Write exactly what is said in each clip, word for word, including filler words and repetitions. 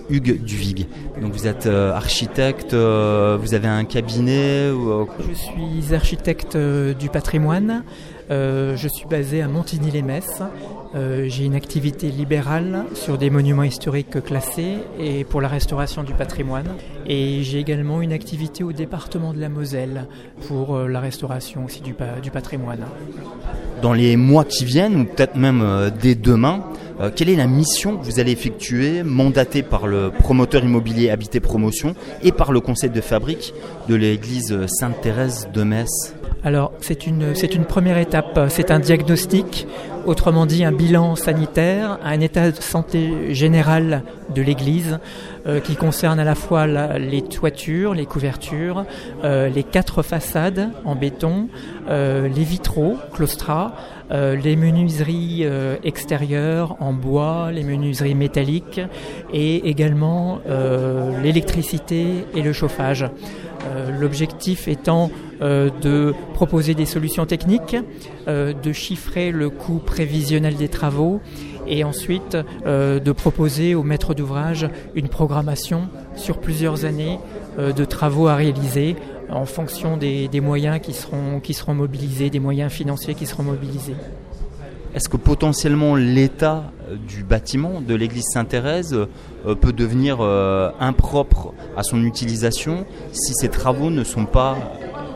Hugues Duvig. Donc vous êtes euh, architecte, euh, vous avez un cabinet ou, euh... Je suis architecte euh, du patrimoine. Euh, je suis basé à Montigny-lès-Metz. Euh, j'ai une activité libérale sur des monuments historiques classés et pour la restauration du patrimoine. Et j'ai également une activité au département de la Moselle pour euh, la restauration aussi du, du patrimoine. Dans les mois qui viennent, ou peut-être même euh, dès demain, euh, quelle est la mission que vous allez effectuer, mandatée par le promoteur immobilier Habité Promotion et par le conseil de fabrique de l'église Sainte-Thérèse de Metz? Alors, c'est une, c'est une première étape, c'est un diagnostic, autrement dit un bilan sanitaire, un état de santé général de l'église euh, qui concerne à la fois la, les toitures, les couvertures, euh, les quatre façades en béton, euh, les vitraux, claustras, euh, les menuiseries euh, extérieures en bois, les menuiseries métalliques et également euh, l'électricité et le chauffage. Euh, l'objectif étant euh, de proposer des solutions techniques, euh, de chiffrer le coût prévisionnel des travaux et ensuite euh, de proposer aux maîtres d'ouvrage une programmation sur plusieurs années euh, de travaux à réaliser en fonction des, des moyens qui seront, qui seront mobilisés, des moyens financiers qui seront mobilisés. Est-ce que potentiellement l'état du bâtiment de l'église Sainte-Thérèse euh, peut devenir euh, impropre à son utilisation si ces travaux ne sont pas accomplis ?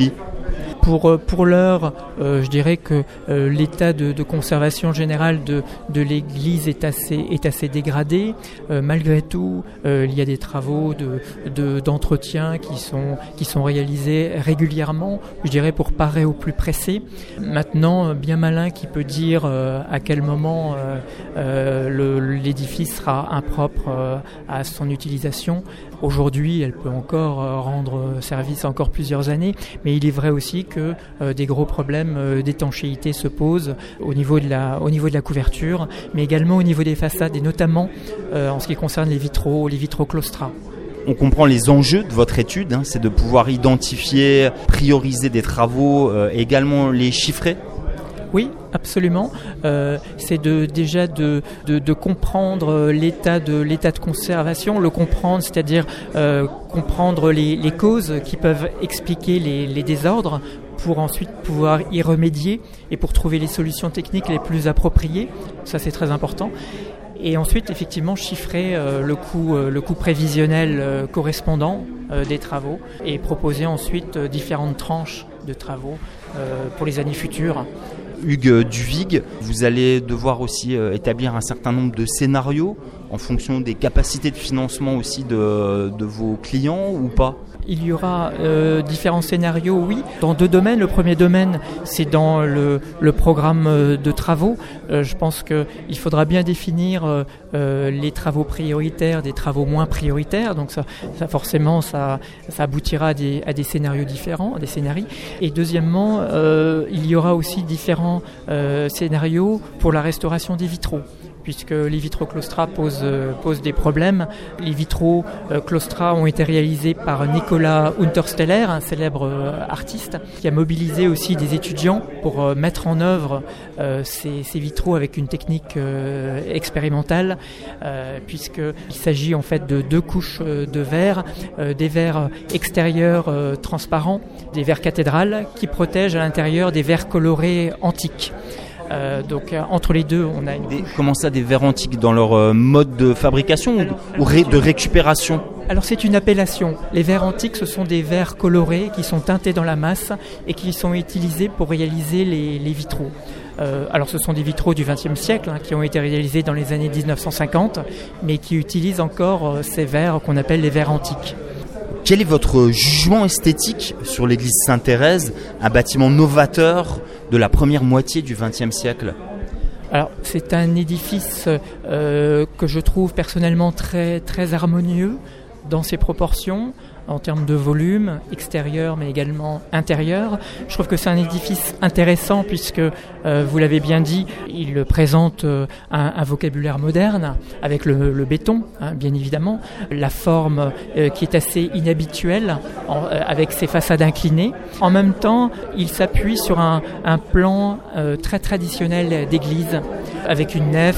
Pour, pour l'heure, euh, je dirais que euh, l'état de, de conservation générale de, de l'église est assez, est assez dégradé. Euh, malgré tout, euh, il y a des travaux de, de, d'entretien qui sont, qui sont réalisés régulièrement, je dirais pour parer au plus pressé. Maintenant, bien malin qui peut dire euh, à quel moment euh, euh, le, l'édifice sera impropre euh, à son utilisation. Aujourd'hui, elle peut encore euh, rendre service encore plusieurs années, mais il est vrai aussi que que euh, des gros problèmes euh, d'étanchéité se posent au niveau de la, au niveau de la couverture, mais également au niveau des façades et notamment euh, en ce qui concerne les vitraux, les vitraux claustras. On comprend les enjeux de votre étude, hein, c'est de pouvoir identifier, prioriser des travaux, euh, et également les chiffrer. Oui, absolument. Euh, c'est de, déjà de, de, de comprendre l'état de, l'état de conservation, le comprendre, c'est-à-dire euh, comprendre les, les causes qui peuvent expliquer les, les désordres pour ensuite pouvoir y remédier et pour trouver les solutions techniques les plus appropriées. Ça, c'est très important. Et ensuite, effectivement, chiffrer euh, le coût, euh, le coût prévisionnel euh, correspondant euh, des travaux et proposer ensuite euh, différentes tranches de travaux euh, pour les années futures. Hugues Duvig, vous allez devoir aussi euh, établir un certain nombre de scénarios en fonction des capacités de financement aussi de, de vos clients ou pas ? Il y aura euh, différents scénarios, oui, dans deux domaines. Le premier domaine, c'est dans le, le programme de travaux. Euh, je pense qu'il faudra bien définir euh, les travaux prioritaires des travaux moins prioritaires. Donc ça, ça forcément, ça, ça aboutira à des, à des scénarios différents, à des scénarios. Et deuxièmement, euh, il y aura aussi différents euh, scénarios pour la restauration des vitraux, puisque les vitraux claustras posent, euh, posent des problèmes. Les vitraux euh, claustras ont été réalisés par Nicolas Untersteller, un célèbre euh, artiste, qui a mobilisé aussi des étudiants pour euh, mettre en œuvre euh, ces, ces vitraux avec une technique euh, expérimentale, euh, puisqu'il s'agit en fait de deux couches euh, de verre, euh, des verres extérieurs euh, transparents, des verres cathédrales, qui protègent à l'intérieur des verres colorés antiques. Euh, donc euh, entre les deux, on a une... Des, comment ça, des verres antiques dans leur euh, mode de fabrication ou, ou ré, de récupération ? Alors c'est une appellation. Les verres antiques, ce sont des verres colorés qui sont teintés dans la masse et qui sont utilisés pour réaliser les, les vitraux. Euh, alors ce sont des vitraux du vingtième siècle hein, qui ont été réalisés dans les années dix-neuf cent cinquante, mais qui utilisent encore euh, ces verres qu'on appelle les verres antiques. Quel est votre jugement esthétique sur l'église Sainte-Thérèse, un bâtiment novateur de la première moitié du vingtième siècle ? Alors, c'est un édifice euh, que je trouve personnellement très, très harmonieux dans ses proportions, en termes de volume extérieur mais également intérieur. Je trouve que c'est un édifice intéressant puisque, euh, vous l'avez bien dit, il présente euh, un, un vocabulaire moderne avec le, le béton, hein, bien évidemment, la forme euh, qui est assez inhabituelle en, euh, avec ses façades inclinées. En même temps, il s'appuie sur un, un plan euh, très traditionnel d'église avec une nef,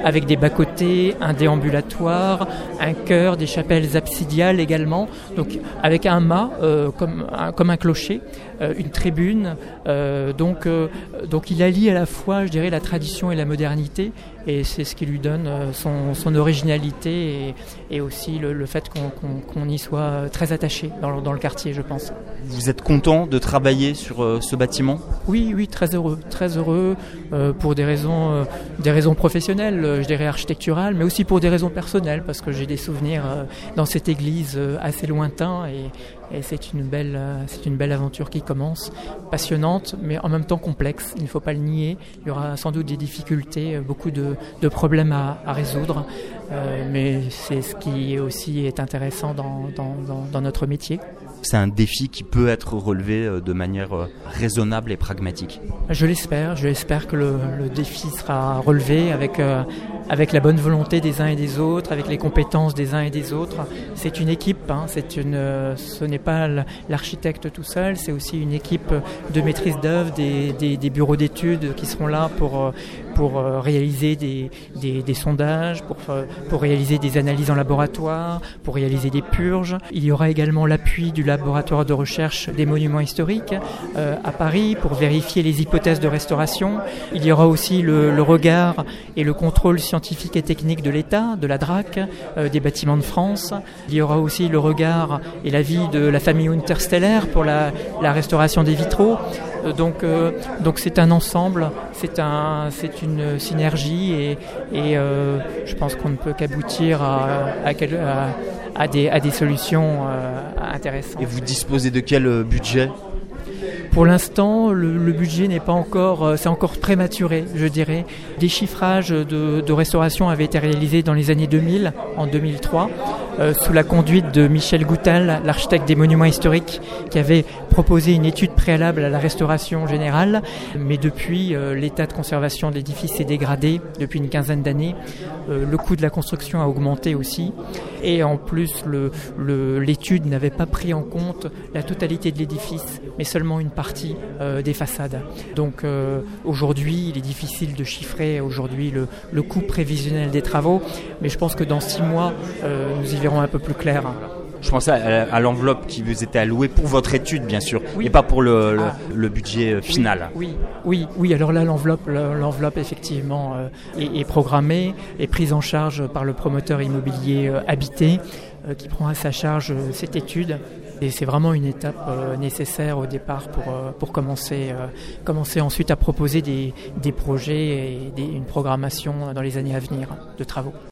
avec des bas-côtés, un déambulatoire, un chœur, des chapelles absidiales également, donc avec un mât euh, comme, un, comme un clocher, euh, une tribune, euh, donc, euh, donc il allie à la fois, je dirais, la tradition et la modernité, et c'est ce qui lui donne son, son originalité et, et aussi le, le fait qu'on, qu'on, qu'on y soit très attaché dans le, dans le quartier, je pense. Vous êtes content de travailler sur euh, ce bâtiment ? Oui, oui, très heureux, très heureux euh, pour des raisons, euh, des raisons professionnelles, euh, je dirais architecturales, mais aussi pour des raisons personnelles, parce que j'ai des souvenirs euh, dans cette église euh, assez lointains et, et c'est une belle, euh, c'est une belle aventure qui commence, passionnante, mais en même temps complexe. Il ne faut pas le nier. Il y aura sans doute des difficultés, beaucoup de, de problèmes à, à résoudre, euh, mais c'est ce qui aussi est intéressant dans, dans, dans, dans notre métier. C'est un défi qui peut être relevé de manière raisonnable et pragmatique. Je l'espère, je l'espère que le, le défi sera relevé avec, euh, avec la bonne volonté des uns et des autres, avec les compétences des uns et des autres. C'est une équipe, hein, c'est une, euh, ce n'est pas l'architecte tout seul, c'est aussi une équipe de maîtrise d'œuvre, des, des, des bureaux d'études qui seront là pour, pour réaliser des, des, des sondages, pour, pour réaliser des analyses en laboratoire, pour réaliser des purges. Il y aura également l'appui du laboratoire de recherche des monuments historiques euh, à Paris pour vérifier les hypothèses de restauration. Il y aura aussi le, le regard et le contrôle scientifique et technique de l'État, de la D R A C, euh, des bâtiments de France. Il y aura aussi le regard et l'avis de la famille Untersteller pour la, la restauration des vitraux. Euh, donc, euh, donc c'est un ensemble, c'est, un, c'est une synergie et, et euh, je pense qu'on ne peut qu'aboutir à, à, à, à, des, à des solutions euh, intéressantes. Et vous disposez de quel budget ? Pour l'instant, le, le budget n'est pas encore, c'est encore prématuré, je dirais. Des chiffrages de, de restauration avaient été réalisés dans les années deux mille, en deux mille trois, euh, sous la conduite de Michel Goutal, l'architecte des monuments historiques, qui avait proposé une étude préalable à la restauration générale. Mais depuis, euh, l'état de conservation de l'édifice s'est dégradé depuis une quinzaine d'années. Euh, le coût de la construction a augmenté aussi. Et en plus, le, le, l'étude n'avait pas pris en compte la totalité de l'édifice, mais seulement une partie euh, des façades. Donc euh, aujourd'hui, il est difficile de chiffrer aujourd'hui le, le coût prévisionnel des travaux, mais je pense que dans six mois, euh, nous y verrons un peu plus clair. Je pensais à, à l'enveloppe qui vous était allouée pour votre étude, bien sûr, oui. et pas pour le, le, ah. le budget final. Oui, oui, oui. Alors là, l'enveloppe, l'enveloppe effectivement euh, est, est programmée, est prise en charge par le promoteur immobilier euh, Habité, euh, qui prend à sa charge euh, cette étude. Et c'est vraiment une étape euh, nécessaire au départ pour, euh, pour commencer, euh, commencer ensuite à proposer des, des projets et des, une programmation dans les années à venir de travaux.